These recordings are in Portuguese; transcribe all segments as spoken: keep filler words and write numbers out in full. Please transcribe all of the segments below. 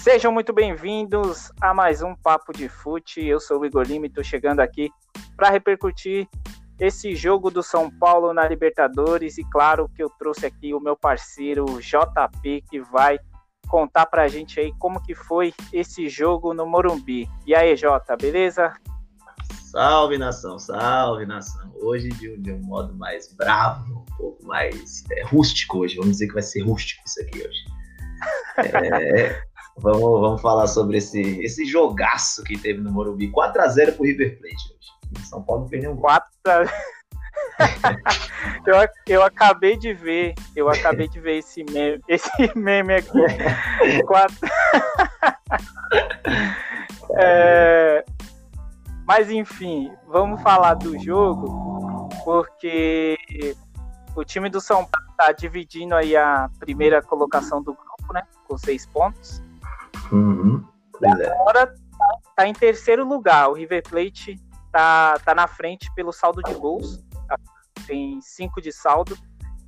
Sejam muito bem-vindos a mais um Papo de Fute. Eu sou o Igor Lima e estou chegando aqui para repercutir esse jogo do São Paulo na Libertadores. E claro que eu trouxe aqui o meu parceiro J P, que vai contar para a gente aí como que foi esse jogo no Morumbi. E aí, Jota, beleza? Salve, nação, salve, nação. Hoje de um, de um modo mais bravo, um pouco mais é, rústico hoje. Vamos dizer que vai ser rústico isso aqui hoje. É, vamos, vamos falar sobre esse, esse jogaço que teve no Morumbi. quatro a zero pro River Plate hoje. São Paulo não perdeu um gol. quatro a zero eu, eu acabei de ver, eu acabei de ver esse meme, esse meme aqui. quatro é, mas enfim, vamos falar do jogo, porque o time do São Paulo está dividindo aí a primeira colocação do grupo, né, com seis pontos. Uhum. E agora está em terceiro lugar. O River Plate tá, tá na frente pelo saldo de gols, tem cinco de saldo.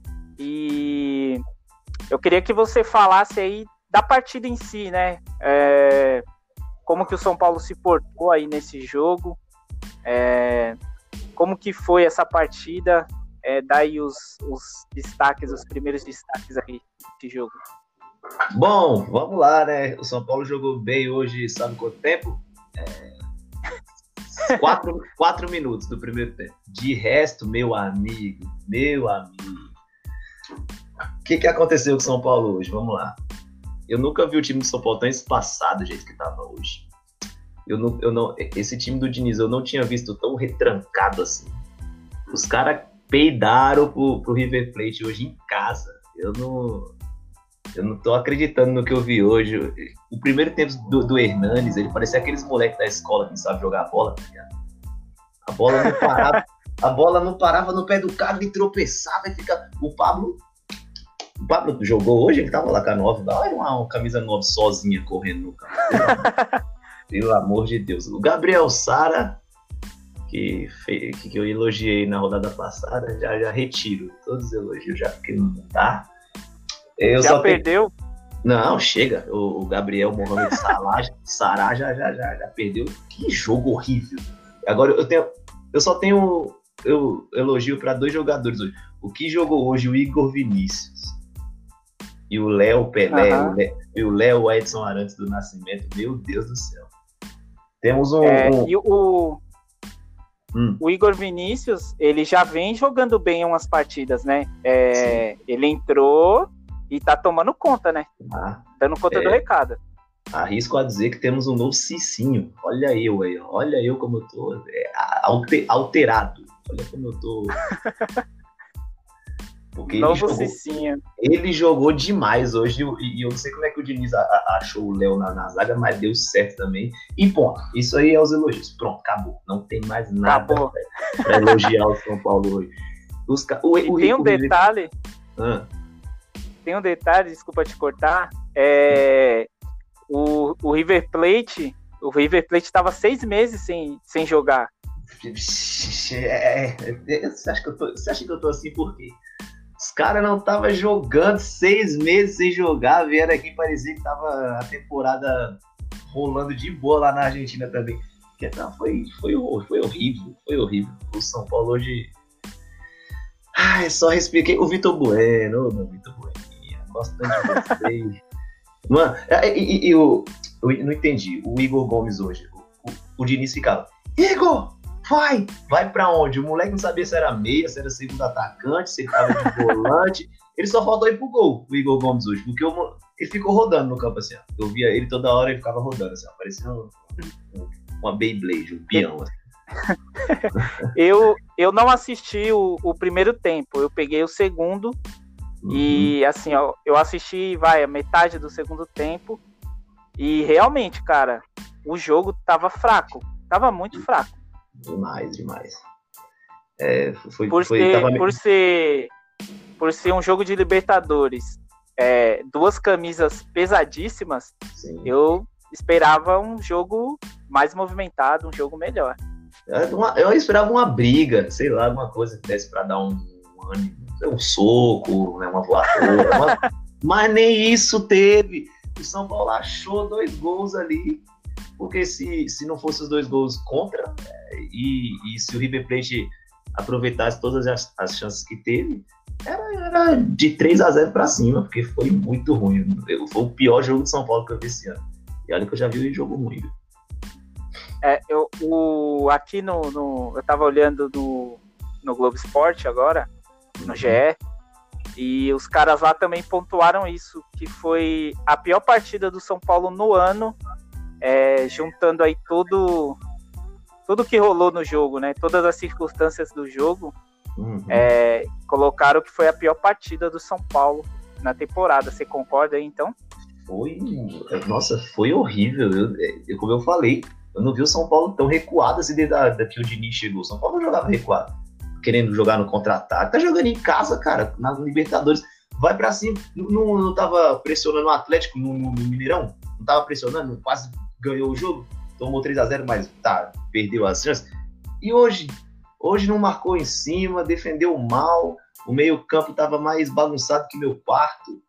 E eu queria que você falasse aí da partida em si, né? É, como que o São Paulo se portou aí nesse jogo, é, como que foi essa partida, é, daí os, os destaques, os primeiros destaques aí desse jogo. Bom, vamos lá, né? O São Paulo jogou bem hoje, sabe quanto tempo? É... Quatro, quatro minutos do primeiro tempo. De resto, meu amigo, meu amigo. O que, que aconteceu com o São Paulo hoje? Vamos lá. Eu nunca vi o time do São Paulo tão espaçado do jeito que estava hoje. Eu não, eu não, esse time do Diniz eu não tinha visto tão retrancado assim. Os caras peidaram pro, pro River Plate hoje em casa. Eu não... Eu não tô acreditando no que eu vi hoje. O primeiro tempo do, do Hernanes, ele parecia aqueles moleques da escola que sabem jogar bola, tá ligado? A bola não parava, a bola não parava no pé do cara, ele tropeçava e fica... O Pablo, o Pablo jogou hoje, ele tava lá com a nove, olha uma, uma camisa nove sozinha correndo no campo. Pelo, pelo amor de Deus. O Gabriel Sara, que, que, que eu elogiei na rodada passada, já, já retiro todos os elogios, já porque não dá. Eu já só perdeu? Tenho... Não, chega. O, o Gabriel Mohamed Salah, Sará já, já, já, já perdeu. Que jogo horrível. Agora eu tenho, eu só tenho eu elogio para dois jogadores hoje. O que jogou hoje o Igor Vinícius e o Léo Pelé, uhum. o Léo, e o Léo Edson Arantes do Nascimento. Meu Deus do céu. Temos um. É, um... E o, hum. o Igor Vinícius, ele já vem jogando bem umas partidas, né? É, ele entrou e tá tomando conta, né? Ah, Dando conta é, do recado. Arrisco a dizer que temos um novo Cicinho. Olha eu aí, olha eu como eu tô é, alter, alterado. Olha como eu tô. Porque novo ele jogou, Cicinho. Ele jogou demais hoje e eu não sei como é que o Diniz a, a, achou o Léo na, na zaga, mas deu certo também. E ponto. Isso aí é os elogios. Pronto, acabou. Não tem mais nada para elogiar o São Paulo hoje. Os, o, e o, tem o, um o, detalhe. Ah. Tem um detalhe, desculpa te cortar, é, o, o River Plate, o River Plate estava seis meses sem, sem jogar. É, você, acha que eu tô, você acha que eu tô assim por quê? Os caras não estavam jogando seis meses sem jogar, vieram aqui, parecia que tava a temporada rolando de boa lá na Argentina também. Então, foi, foi, foi horrível, foi horrível. O São Paulo hoje... Ai, só respirei. O Vitor Bueno, meu Vitor Bueno. Gosto tanto de você. Mano, e, e, e eu, eu não entendi. O Igor Gomes hoje, o, o, o Diniz ficava: Igor, vai! Vai pra onde? O moleque não sabia se era meia, se era segundo atacante, se ele tava de volante. Ele só faltou ir pro gol, o Igor Gomes hoje, porque eu, ele ficou rodando no campo assim. Ó. Eu via ele toda hora, ele ficava rodando assim, ó, parecia um, um, uma Beyblade, um peão. Assim. eu, eu não assisti o, o primeiro tempo, eu peguei o segundo. Uhum. E assim, ó, eu assisti, vai, a metade do segundo tempo e realmente, cara, o jogo tava fraco, tava muito fraco. Demais, demais. É, foi, por, foi, ser, tava... por, ser, por ser um jogo de Libertadores, é, duas camisas pesadíssimas, sim. Eu esperava um jogo mais movimentado, um jogo melhor. Eu esperava uma briga, sei lá, alguma coisa que desse pra dar um, um ânimo. Um soco, né, uma voadora, uma... mas nem isso teve. o São Paulo achou dois gols ali, porque se, se não fosse os dois gols contra, e, e se o River Plate aproveitasse todas as, as chances que teve, era, era de três a zero para cima, porque foi muito ruim. Foi o pior jogo de São Paulo que eu vi esse ano. E olha que eu já vi um jogo ruim. É, eu, o, aqui no, no. Eu tava olhando no, no Globo Esporte agora, no G E, e os caras lá também pontuaram isso, que foi a pior partida do São Paulo no ano, é, juntando aí tudo, tudo que rolou no jogo, né? Todas as circunstâncias do jogo, uhum. é, colocaram que foi a pior partida do São Paulo na temporada. Você concorda aí, então? Foi, nossa, foi horrível. Eu, eu, como eu falei, eu não vi o São Paulo tão recuado assim desde a, da que o Diniz chegou. O São Paulo não jogava recuado, querendo jogar no contra-ataque. Tá jogando em casa, cara, nas Libertadores. Vai pra cima. Não, não tava pressionando o Atlético no, no, no Mineirão? Não tava pressionando? Quase ganhou o jogo. Tomou três a zero, mas tá, perdeu as chances. E hoje? Hoje não marcou em cima, defendeu mal. O meio-campo tava mais bagunçado que meu quarto.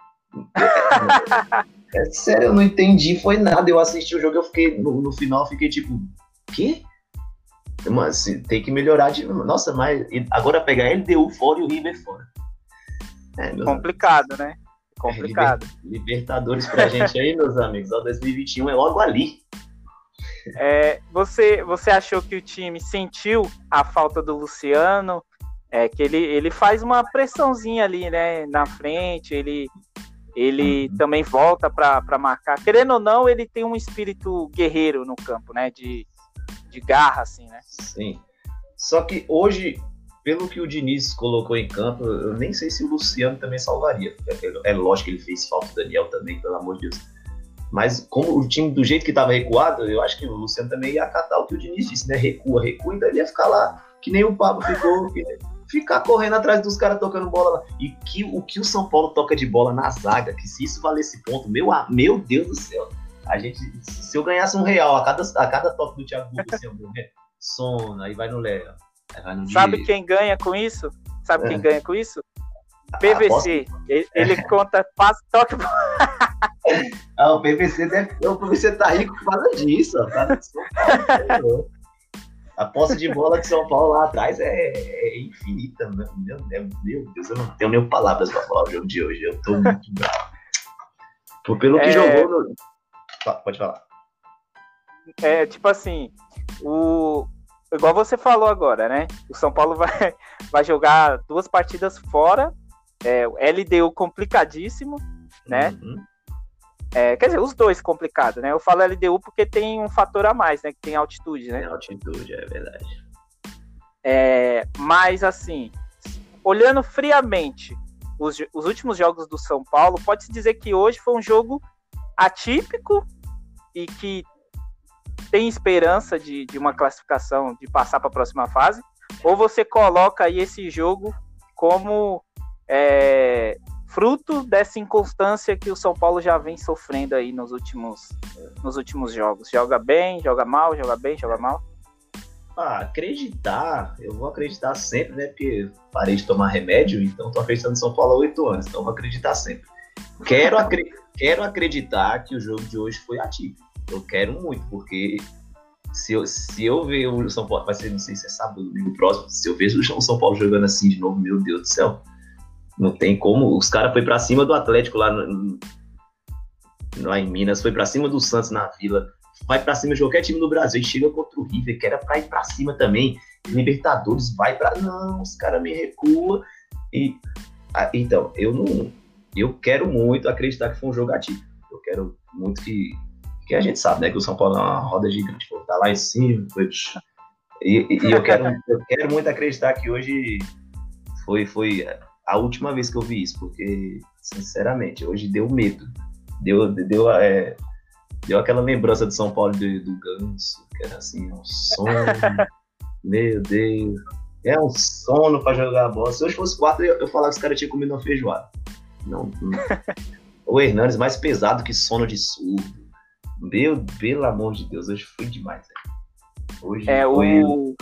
É, é sério, eu não entendi, foi nada. Eu assisti o jogo, eu fiquei, no, no final, fiquei tipo, quê? Mas tem que melhorar de nossa, mas agora pegar L D U fora e o River fora. É, complicado, amigos. Né? Complicado. É, liber, Libertadores pra gente aí, meus amigos. Ó, dois mil e vinte e um é logo ali. É, você, você achou que o time sentiu a falta do Luciano? É que ele, ele faz uma pressãozinha ali, né? Na frente, ele, ele uhum. também volta para marcar. Querendo ou não, ele tem um espírito guerreiro no campo, né? De de garra, assim, né? Sim. Só que hoje, pelo que o Diniz colocou em campo, eu nem sei se o Luciano também salvaria. É, é lógico que ele fez falta, o Daniel também, pelo amor de Deus. Mas como o time, do jeito que estava recuado, eu acho que o Luciano também ia acatar o que o Diniz disse, né? Recua, recua, então ele ia ficar lá, que nem o Pablo ficou, ficar correndo atrás dos caras tocando bola lá. E que, o que o São Paulo toca de bola na zaga, que se isso valesse ponto, meu, meu Deus do céu. A gente, se eu ganhasse um real a cada, a cada toque do Thiago Lucas, assim, né? Sono, aí vai no Léo. Sabe Diego. Quem ganha com isso? Sabe é. quem ganha com isso? P V C. Ah, ele, ele é. conta, passa, toque. Ah, o P V C deve, o P V C tá rico por causa disso. Ó, tá? A posse de bola de São Paulo lá atrás é, é infinita. Meu, meu, meu Deus, eu não tenho nem palavras pra falar o jogo de hoje. Eu tô muito bravo. Por, pelo que é... jogou. No... Pode falar. É, tipo assim, o... igual você falou agora, né? O São Paulo vai, vai jogar duas partidas fora, é, o L D U complicadíssimo, né? Uhum. É, quer dizer, os dois complicados, né? Eu falo L D U porque tem um fator a mais, né? Que tem altitude, né? Tem altitude, é verdade. É, mas, assim, olhando friamente os, os últimos jogos do São Paulo, pode-se dizer que hoje foi um jogo atípico e que tem esperança de, de uma classificação, de passar para a próxima fase, ou você coloca aí esse jogo como é, fruto dessa inconstância que o São Paulo já vem sofrendo aí nos últimos, nos últimos jogos? Joga bem, joga mal, joga bem, joga mal? Ah, acreditar, eu vou acreditar sempre, né, porque parei de tomar remédio, então tô acreditando no São Paulo há oito anos, então vou acreditar sempre. Quero acreditar Quero acreditar que o jogo de hoje foi atípico. Eu quero muito, porque se eu, se eu ver o São Paulo, vai ser, não sei se é sábado, domingo próximo, se eu vejo o São Paulo jogando assim de novo, meu Deus do céu, não tem como. Os caras foram pra cima do Atlético lá, no, lá em Minas, foi pra cima do Santos na Vila, vai pra cima de qualquer time do Brasil e chega contra o River, que era pra ir pra cima também. Libertadores, vai pra... Não, os caras me recuam. E, ah, então, eu não... Eu quero muito acreditar que foi um jogo atípico. Eu quero muito que... Que a gente sabe, né? Que o São Paulo é uma roda gigante. Pô, tá lá em cima. Foi... E, e eu, quero, eu quero muito acreditar que hoje foi, foi a última vez que eu vi isso. Porque, sinceramente, hoje deu medo. Deu, deu, é, deu aquela lembrança de São Paulo do, do Ganso. Que era assim, um sono. Meu Deus. É um sono pra jogar a bola. Se hoje fosse quatro, eu, eu falava que os caras tinham comido uma feijoada. Não, não. O Hernandes mais pesado que sono de surdo. Meu, pelo amor de Deus, hoje foi demais. Né? Hoje é, foi... o...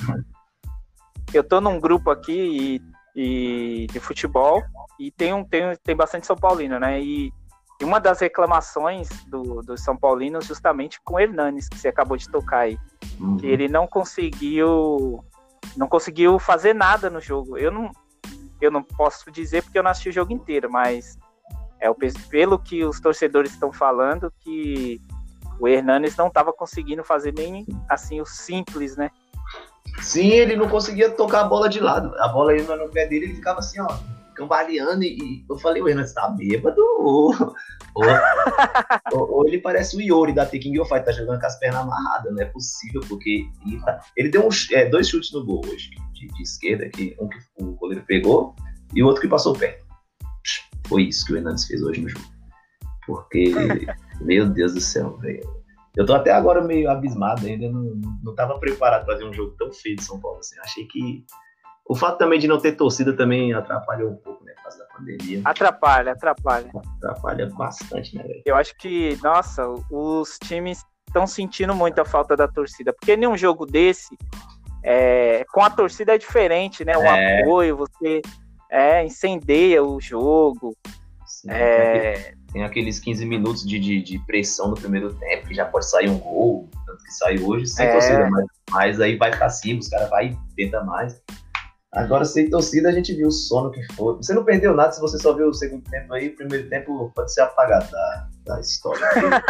Eu tô num grupo aqui e, e de futebol e tem, um, tem, tem bastante São Paulino, né? E E uma das reclamações do, dos São Paulinos justamente com o Hernanes, que você acabou de tocar aí. Uhum. Que ele não conseguiu não conseguiu fazer nada no jogo. Eu não, eu não posso dizer porque eu não assisti o jogo inteiro, mas é o, pelo que os torcedores estão falando, que o Hernanes não estava conseguindo fazer nem assim o simples, né? Sim, ele não conseguia tocar a bola de lado. A bola ia no pé dele, ele ficava assim, ó, cambaleando, e eu falei, o Hernanes tá bêbado, ou, ou, ou, ou ele parece o Iori da The King of Fight, tá jogando com as pernas amarradas, não é possível, porque ele, tá, ele deu um, é, dois chutes no gol hoje, de, de esquerda, que, um que o goleiro pegou, e o outro que passou perto. Foi isso que o Hernanes fez hoje no jogo. Porque, meu Deus do céu, velho. Eu tô até agora meio abismado, ainda não, não tava preparado para fazer um jogo tão feio de São Paulo, assim. Achei que o fato também de não ter torcida também atrapalhou um pouco, né, por causa da pandemia. Atrapalha, atrapalha. Atrapalha bastante, né, velho? Eu acho que, nossa, os times estão sentindo muito a falta da torcida, porque nenhum jogo desse, é, com a torcida é diferente, né? O é. apoio, você é, incendeia o jogo. Sim, é... Tem aqueles quinze minutos de, de, de pressão no primeiro tempo, que já pode sair um gol, tanto que saiu hoje, sem é. torcida, mas, mas aí vai pra cima, os caras vai e tenta mais. Agora, sem torcida, a gente viu o sono que foi. Você não perdeu nada se você só viu o segundo tempo aí, o primeiro tempo pode ser apagado da, da história.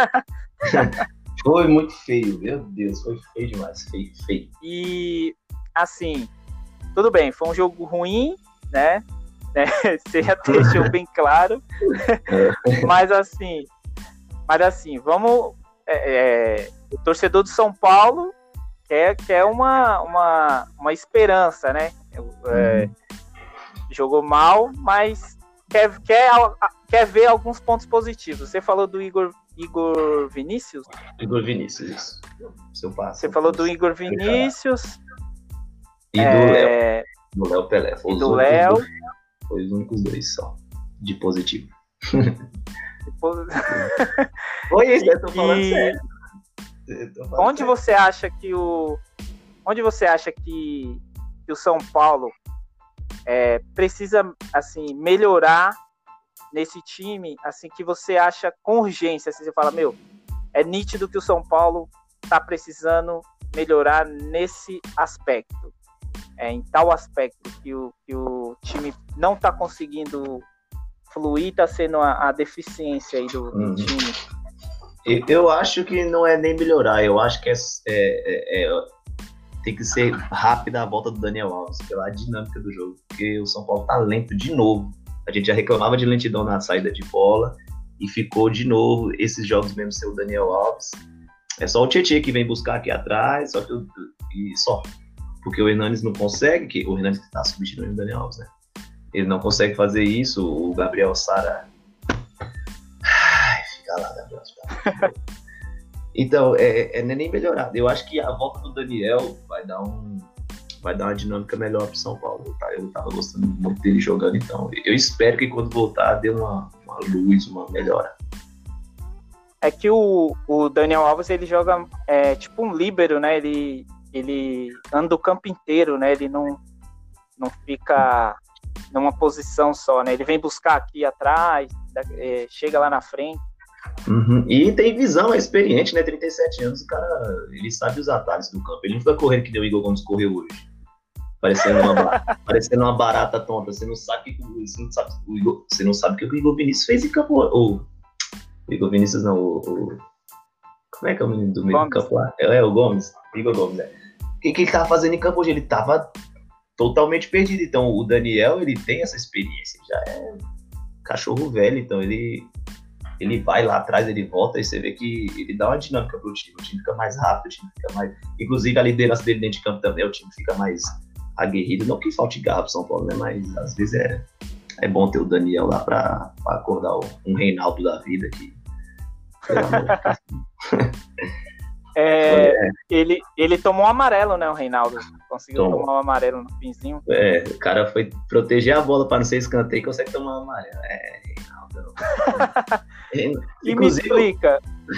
Foi muito feio, meu Deus, foi feio demais, feio, feio. E, assim, tudo bem, foi um jogo ruim, né? Né? Você já deixou bem claro. mas assim mas assim vamos é, é, o torcedor do São Paulo quer, quer uma, uma, uma esperança, né? É, uhum. Jogou mal, mas quer, quer, quer ver alguns pontos positivos. Você falou do Igor, Igor Vinícius? Igor Vinícius, isso. Seu passo, Você falou do Igor Vinícius e do é, Léo do Léo Pelé. E do Léo. Foi os únicos dois só, de positivo. Foi isso, eu tô falando e... sério. Eu tô falando onde sério. Você acha que o... Onde você acha que, que o São Paulo é, precisa, assim, melhorar nesse time, assim, que você acha com urgência, assim, você fala, meu, é nítido que o São Paulo tá precisando melhorar nesse aspecto. É, em tal aspecto que o, que o time não está conseguindo fluir, está sendo a, a deficiência aí do, do uhum. time. Eu acho que não é nem melhorar, eu acho que é, é, é, tem que ser rápida a volta do Daniel Alves, pela dinâmica do jogo, porque o São Paulo tá lento de novo. A gente já reclamava de lentidão na saída de bola e ficou de novo esses jogos mesmo sem o Daniel Alves. É só o Tietchan que vem buscar aqui atrás, só que eu, e só. Porque o Hernanes não consegue, que o Hernanes está substituindo o Daniel Alves, né? Ele não consegue fazer isso, o Gabriel Sara... Ai, fica lá, Gabriel Sara. Então, é, é nem melhorado. Eu acho que a volta do Daniel vai dar, um, vai dar uma dinâmica melhor pro São Paulo. Tá? Eu tava gostando muito dele jogando, então eu espero que quando voltar dê uma, uma luz, uma melhora. É que o, o Daniel Alves, ele joga é, tipo um líbero, né? Ele... ele anda o campo inteiro, né? Ele não, não fica numa posição só, né? Ele vem buscar aqui atrás, é, chega lá na frente. Uhum. E tem visão, é experiente, né? trinta e sete anos, o cara, ele sabe os atalhos do campo. Ele não fica correndo que nem o Igor Gomes correu hoje. Parecendo uma, parecendo uma barata tonta. Você não sabe que você não sabe, o Igor, você não sabe o que o Igor Vinícius fez em campo. O, o Igor Vinícius não, o, o... Como é que é o menino do meio Gomes. Do campo lá? É, é o Gomes, Igor Gomes, né? O que, que ele tava fazendo em campo hoje? Ele tava totalmente perdido. Então, o Daniel, ele tem essa experiência, já é cachorro velho, então ele, ele vai lá atrás, ele volta, e você vê que ele dá uma dinâmica pro time. O time fica mais rápido, o time fica mais... Inclusive, a liderança dele dentro de campo também, o time fica mais aguerrido. Não que falte garra pro São Paulo, né? Mas, às vezes, é, é bom ter o Daniel lá pra, pra acordar um Reinaldo da vida que... Pelo amor de Deus. É, é. Ele, ele tomou um amarelo, né, o Reinaldo? Conseguiu Tom. tomar um amarelo no finzinho. É, o cara foi proteger a bola para não ser escanteio e consegue tomar um amarelo. É, Reinaldo. é, e me explica.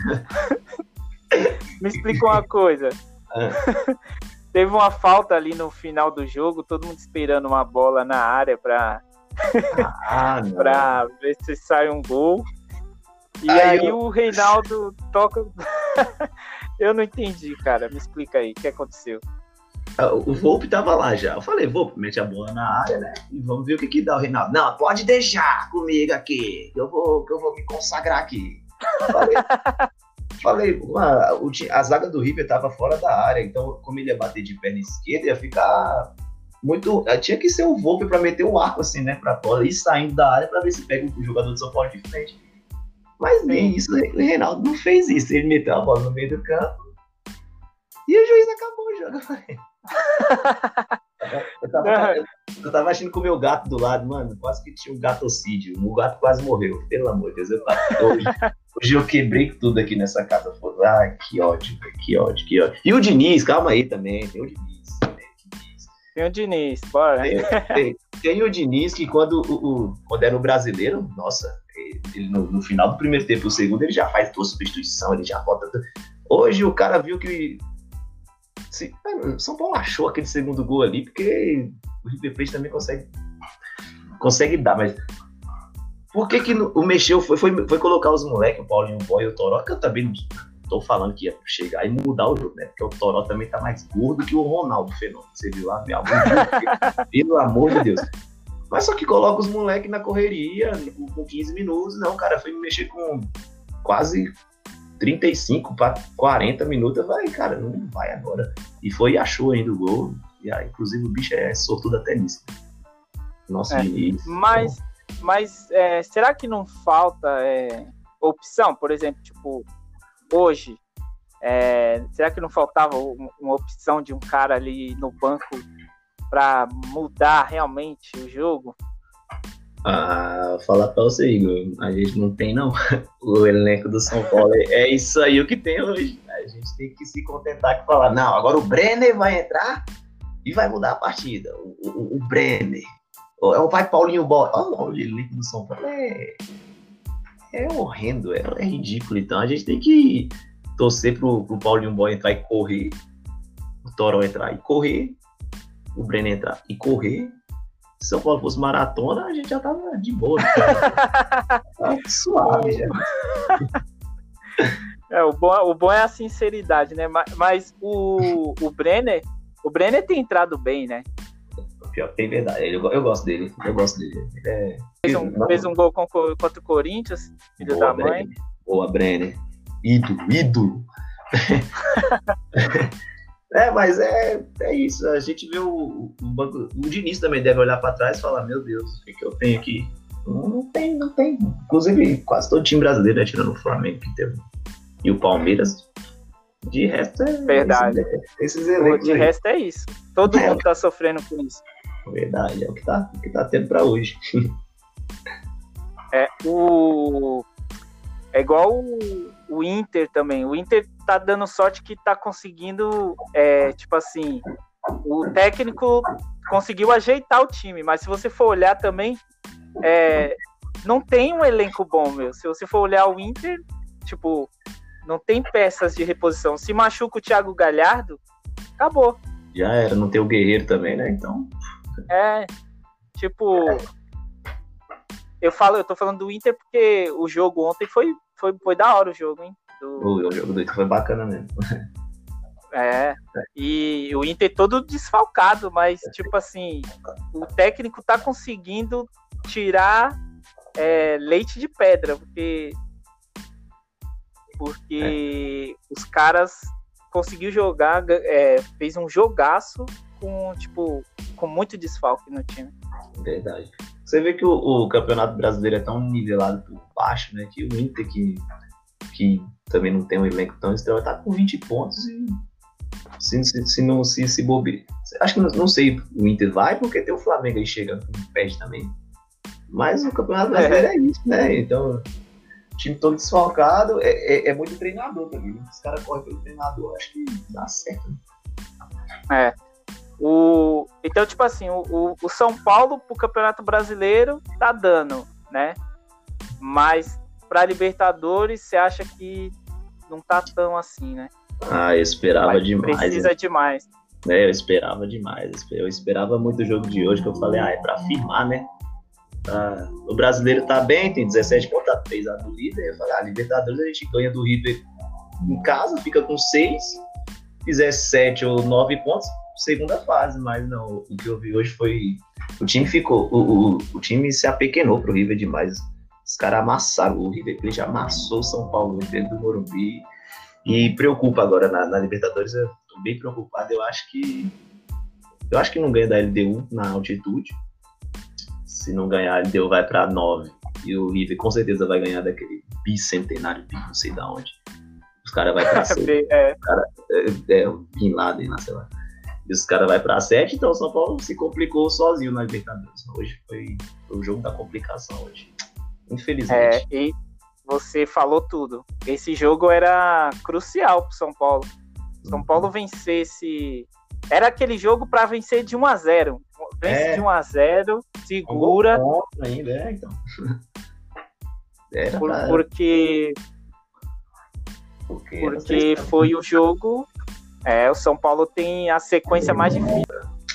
me explica uma coisa. Ah. Teve uma falta ali no final do jogo, todo mundo esperando uma bola na área para ah, para ver se sai um gol. E aí, aí eu... o Reinaldo toca... Eu não entendi, cara. Me explica aí, o que aconteceu? O Volpe tava lá já. Eu falei, Volpe, mete a bola na área, né? E vamos ver o que que dá o Reinaldo. Não, pode deixar comigo aqui. Que eu vou, que eu vou me consagrar aqui. Falei, falei mano, a zaga do River tava fora da área. Então, como ele ia bater de perna esquerda, ia ficar muito... Tinha que ser o Volpe pra meter o arco, assim, né? Pra bola ir saindo da área pra ver se pega o jogador do São Paulo de frente. Mas nem isso, o Reinaldo não fez isso. Ele meteu a bola no meio do campo e o juiz acabou o jogo. Eu falei... Eu tava, eu, eu tava agindo com o meu gato do lado, mano. Quase que tinha um gatocídio. O gato quase morreu, pelo amor de Deus. Eu, hoje, hoje eu quebrei tudo aqui nessa casa. Ai, que ódio, que ódio, que ódio. E o Diniz, calma aí também. Tem o Diniz. Tem o Diniz, tem o Diniz bora. Tem, tem, tem o Diniz que quando, o, o, quando era o brasileiro, nossa, ele, no, no final do primeiro tempo, o segundo, ele já faz duas substituições, ele já bota. Hoje o cara viu que. São Paulo achou aquele segundo gol ali, porque o River Plate também consegue, consegue dar, mas por que que o mexeu foi, foi, foi colocar os moleques, o Paulinho Boy e o Toró, que eu também não tô falando que ia chegar e mudar o jogo, né? Porque o Toró também tá mais gordo que o Ronaldo Fenômeno, você viu lá, meu amor, pelo amor de Deus. Mas só que coloca os moleques na correria, com quinze minutos, não, cara, foi me mexer com quase trinta e cinco para quarenta minutos, vai, cara, não vai agora. E foi e achou ainda o gol. E aí, inclusive, o bicho é sortudo até nisso. Nossa, é, Diniz. Mas, mas é, será que não falta é, opção? Por exemplo, tipo, hoje, é, será que não faltava uma opção de um cara ali no banco para mudar realmente o jogo? Ah, falar pra você, Igor, a gente não tem não, o elenco do São Paulo, é isso aí o que tem hoje, a gente tem que se contentar com falar, não, agora o Brenner vai entrar e vai mudar a partida, o, o, o Brenner, o vai Paulinho Boy, oh, o elenco do São Paulo é, é horrendo, é, é ridículo, então a gente tem que torcer pro, pro Paulinho Boy entrar e correr, o Toró entrar e correr, o Brenner entrar e correr. Se São Paulo fosse maratona, a gente já tava de boa. Tá suave já. É, o, bom, o bom é a sinceridade, né? Mas, mas o, o Brenner, o Brenner tem entrado bem, né? Pior que tem verdade. Eu, eu gosto dele. Eu gosto dele. É... Fez, um, fez um gol contra o Corinthians, filho Boa, da mãe. Brenner. Boa, Brenner. Ídolo, ídolo. É, mas é, é isso. A gente vê o, o banco. O Diniz também deve olhar para trás e falar: Meu Deus, o que, que eu tenho aqui? Não, não tem, não tem. Inclusive, quase todo time brasileiro, né, tirando o Flamengo que teve. E o Palmeiras. De resto é. Verdade. Esses, esses elencos de aí. resto é isso. Todo é, mundo tá sofrendo com isso. Verdade, é o que tá, o que tá tendo para hoje. É, o. É igual o, o Inter também. O Inter tá dando sorte que tá conseguindo, é, tipo assim, o técnico conseguiu ajeitar o time, mas se você for olhar também, é, não tem um elenco bom, meu. Se você for olhar o Inter, tipo, não tem peças de reposição. Se machuca o Thiago Galhardo, acabou. Já era, não tem o Guerreiro também, né? Então. É, tipo, eu falo, eu tô falando do Inter porque o jogo ontem foi, foi, foi da hora o jogo, hein? Do... O, o jogo do Inter foi bacana mesmo. É, e o Inter todo desfalcado, mas tipo assim, o técnico tá conseguindo tirar é, leite de pedra, porque porque é. os caras conseguiu jogar, é, fez um jogaço com tipo com muito desfalque no time. Verdade. Você vê que o, o Campeonato Brasileiro é tão nivelado por baixo, né? Que o Inter que, que também não tem um elenco tão estranho, tá com vinte pontos e se, se, se não se, se bobear. Acho que não, não sei, o Inter vai porque tem o Flamengo aí chegando com o pé também. Mas o Campeonato Brasileiro é, é isso, né? Então, o time todo desfalcado é, é, é muito treinador também. Os caras correm pelo treinador, acho que dá certo. Né? É. O, então, tipo assim, o, o São Paulo pro Campeonato Brasileiro tá dando, né? Mas pra Libertadores, você acha que não tá tão assim, né? Ah, eu esperava Mas demais. Precisa né? demais. É, eu esperava demais. Eu esperava muito o jogo de hoje, que eu falei, ah, é pra firmar, né? Tá, o brasileiro tá bem, tem dezessete pontos, tá três a do líder. Eu falei, ah, Libertadores a gente ganha do River em casa, fica com seis, fizer sete ou nove pontos, segunda fase, mas não, o que eu vi hoje foi, o time ficou, o, o, o time se apequenou pro River demais, os caras amassaram, o River Plate amassou o São Paulo dentro do Morumbi, e preocupa agora na, na Libertadores, eu tô bem preocupado, eu acho que eu acho que não ganha da L D U na altitude, se não ganhar a L D U vai pra nove, e o River com certeza vai ganhar daquele bicentenário, não sei da onde. Os caras vão pra sete. É. Cara, é, é o Bin Laden lá, sei lá. E os caras vão pra sete, então o São Paulo se complicou sozinho na Libertadores. Hoje foi, foi o jogo da complicação hoje. Infelizmente. É, e você falou tudo. Esse jogo era crucial pro São Paulo. São uhum. Paulo vencesse. Era aquele jogo pra vencer de um a zero. Vence é. de um a zero, segura. Um ainda, é, então. Era Por, pra... Porque. Porque, porque foi o jogo. É, o São Paulo tem a sequência mais difícil.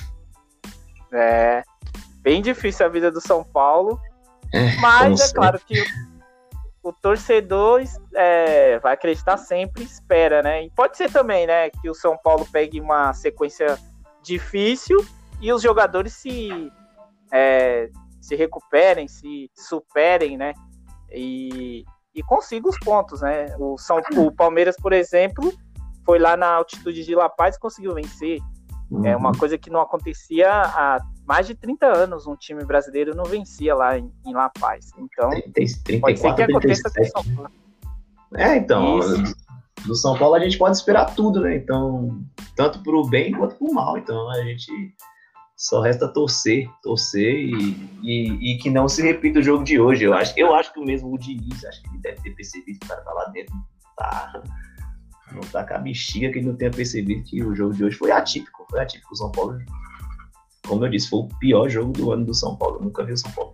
É bem difícil a vida do São Paulo. É, mas é sei. claro que o, o torcedor é, vai acreditar sempre, espera, né? E pode ser também, né, que o São Paulo pegue uma sequência difícil e os jogadores se, é, se recuperem, se superem, né? E. E consiga os pontos, né? O, São, o Palmeiras, por exemplo, foi lá na altitude de La Paz e conseguiu vencer. Uhum. É uma coisa que não acontecia há mais de trinta anos. Um time brasileiro não vencia lá em, em La Paz. Então, trinta, pode ser que aconteça com o São Paulo. É, então, Isso. do São Paulo a gente pode esperar tudo, né? Então, tanto pro bem quanto pro mal. Então, a gente só resta torcer, torcer e, e, e que não se repita o jogo de hoje. Eu acho, eu acho que o mesmo o Diniz, acho que ele deve ter percebido que o cara tá lá dentro, tá, não tá com a bexiga que ele não tenha percebido que o jogo de hoje foi atípico, foi atípico. O São Paulo, como eu disse, foi o pior jogo do ano do São Paulo. Eu nunca vi o São Paulo.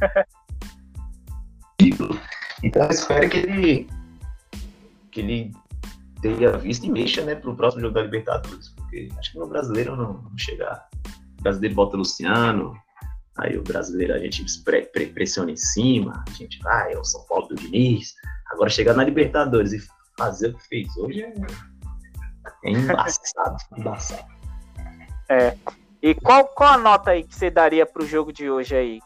Então eu espero que ele, que ele tenha visto e mexa, né, pro próximo jogo da Libertadores, porque acho que no brasileiro não, não chegar. O brasileiro bota o Luciano, aí o brasileiro a gente pre- pre- pressiona em cima, a gente vai, é o São Paulo do Diniz. Agora chegar na Libertadores e fazer o que fez hoje é, é embaçado, embaçado. É. E qual, qual a nota aí que você daria pro jogo de hoje aí?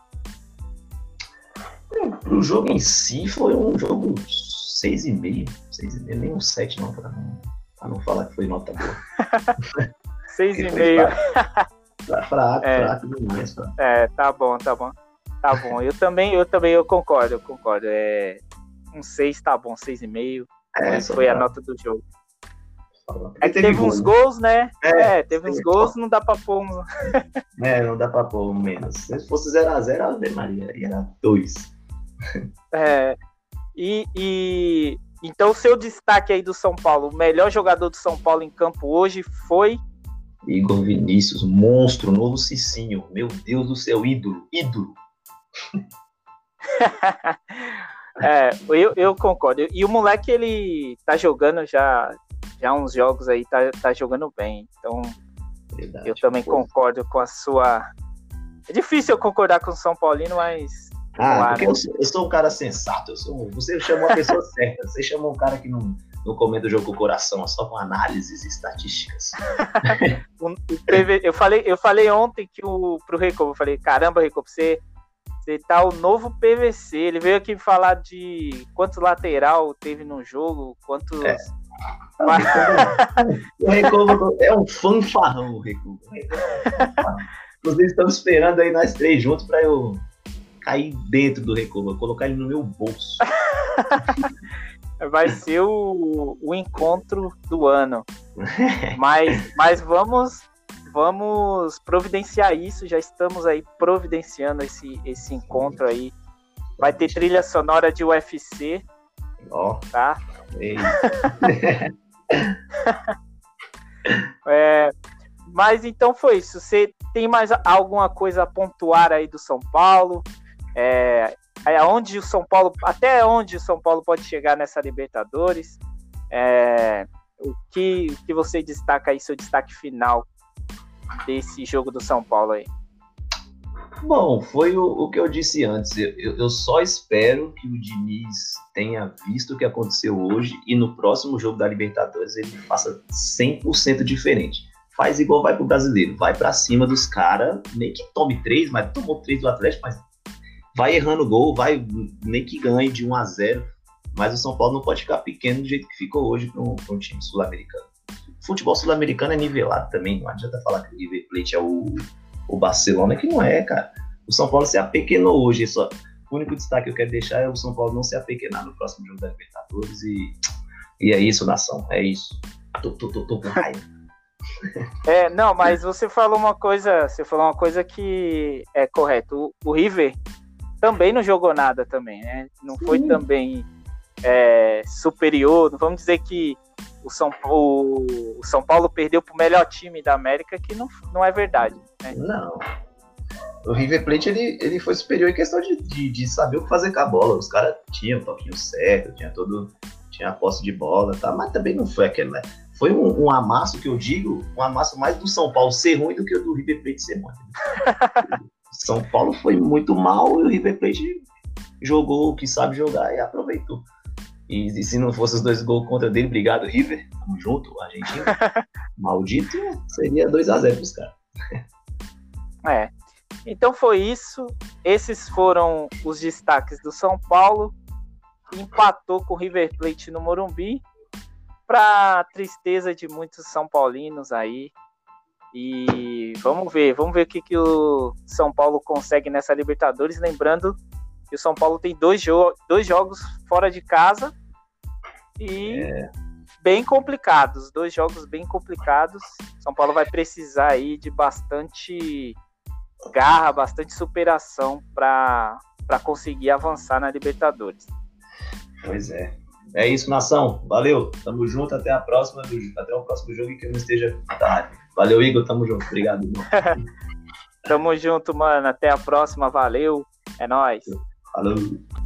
É, pro jogo em si foi um jogo seis e meio, seis e meio, nem um sete não, pra não, pra não falar que foi nota boa. seis e meio. Tá fraco, é, fraco demais, fraco. É, tá bom, tá bom. Tá bom. Eu também, eu também eu concordo, eu concordo. É, um seis tá bom, seis e meio. É, foi a nota do jogo. É que teve, teve uns gol, gols, né? É, é teve uns gols, não dá pra pôr um... É, não dá pra pôr menos. Se fosse zero a zero, Ave Maria, ia dar dois. É, e, e... Então, o seu destaque aí do São Paulo, o melhor jogador do São Paulo em campo hoje foi... Igor Vinícius, monstro, novo Cicinho. Meu Deus do céu, ídolo, ídolo. É, eu, eu concordo. E o moleque, ele tá jogando já, já uns jogos aí, tá, tá jogando bem. Então, verdade, eu também pô. concordo com a sua... É difícil eu concordar com o São Paulino, mas... Ah, claro. Porque eu sou, eu sou um cara sensato. Eu sou, você chamou a pessoa certa. Você chamou um cara que não... não comendo o jogo com o coração, só com análises estatísticas. eu, falei, eu falei ontem que o, pro Recobo, eu falei, caramba, Recobo, você, você tá o novo P V C. Ele veio aqui falar de quantos lateral teve no jogo, quantos... É. O Recobo é um fanfarrão, o Recobo. Inclusive, estamos esperando aí nós três juntos para eu cair dentro do Recobo, colocar ele no meu bolso. Vai ser o, o encontro do ano. Mas, mas vamos, vamos providenciar isso. Já estamos aí providenciando esse, esse encontro aí. Vai ter trilha sonora de U F C. Ó. Oh. Tá? É, mas então foi isso. Você tem mais alguma coisa a pontuar aí do São Paulo? É... Aonde o São Paulo, até onde o São Paulo pode chegar nessa Libertadores? É, o, que, o que você destaca aí, seu destaque final desse jogo do São Paulo aí? Bom, foi o, o que eu disse antes. Eu, eu- eu só espero que o Diniz tenha visto o que aconteceu hoje e no próximo jogo da Libertadores ele faça cem por cento diferente. Faz igual vai pro brasileiro, vai pra cima dos caras, nem que tome três, mas tomou três do Atlético, mas vai errando gol, vai nem que ganhe de um a zero. Mas o São Paulo não pode ficar pequeno do jeito que ficou hoje para um, pra um time sul-americano. Futebol sul-americano é nivelado também, não adianta falar que o River Plate é o, o Barcelona, que não é, cara. O São Paulo se apequenou hoje, só. O único destaque que eu quero deixar é o São Paulo não se apequenar no próximo jogo da Libertadores e, e é isso, nação, é isso. Tô, tô, tô, tô com raiva. É, não, mas você falou uma coisa, você falou uma coisa que é correta. O, o River também não jogou nada também, né? Não foi Sim. também é, superior. Não vamos dizer que o São, o, o São Paulo perdeu para o melhor time da América, que não, não é verdade. Né? Não. O River Plate ele, ele foi superior em questão de, de, de saber o que fazer com a bola. Os caras tinham o toquinho certo, tinha todo, tinha a posse de bola, tá? Mas também não foi aquele, né? Foi um, um amasso que eu digo, um amasso mais do São Paulo ser ruim do que o do River Plate ser ruim. São Paulo foi muito mal e o River Plate jogou o que sabe jogar e aproveitou. E, e se não fosse os dois gols contra dele, obrigado, River, tamo junto, Argentina. Maldito, seria dois a zero pros caras. É. Então foi isso. Esses foram os destaques do São Paulo. Empatou com o River Plate no Morumbi, para tristeza de muitos são paulinos aí. E vamos ver, vamos ver o que, que o São Paulo consegue nessa Libertadores. Lembrando que o São Paulo tem dois, jo- dois jogos fora de casa e É, bem complicados, dois jogos bem complicados. São Paulo vai precisar aí de bastante garra, bastante superação para conseguir avançar na Libertadores. pois é. É isso, nação. Valeu. Tamo junto. Até a próxima. Até o próximo jogo e que eu não esteja tarde. Valeu, Igor. Tamo junto. Obrigado, irmão. Tamo junto, mano. Até a próxima. Valeu. É nóis. Falou.